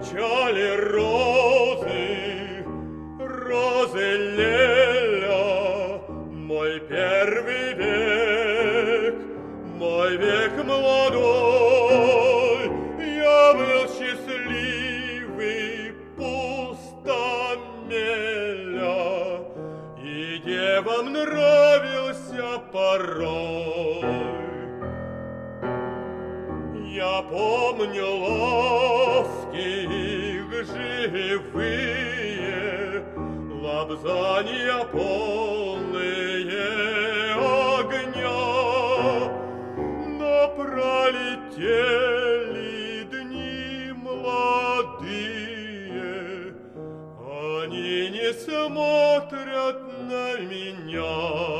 Молчали розы, розы Леля, мой первый век молодой. Я был счастливый пустомеля, и девам нравился порой. Я помню ласки их живые, лобзанья полные огня, но пролетели дни молодые, они не смотрят на меня.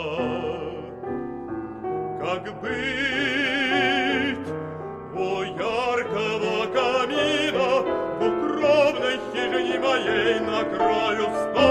Как быть у яркого камина в укромной хижине моей на краю ста?